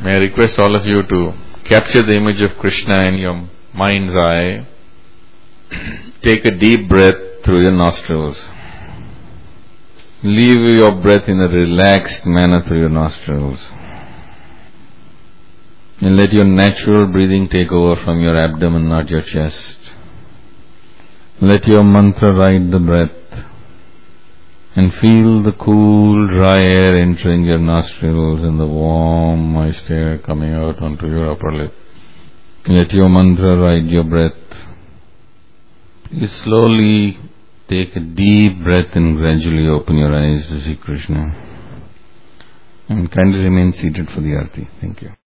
May I request all of you to capture the image of Krishna in your mind's eye. Take a deep breath through your nostrils. Leave your breath in a relaxed manner through your nostrils. And let your natural breathing take over from your abdomen, not your chest. Let your mantra ride the breath. And feel the cool, dry air entering your nostrils and the warm, moist air coming out onto your upper lip. Let your mantra ride your breath. You slowly take a deep breath and gradually open your eyes to see Krishna. And kindly remain seated for the arati. Thank you.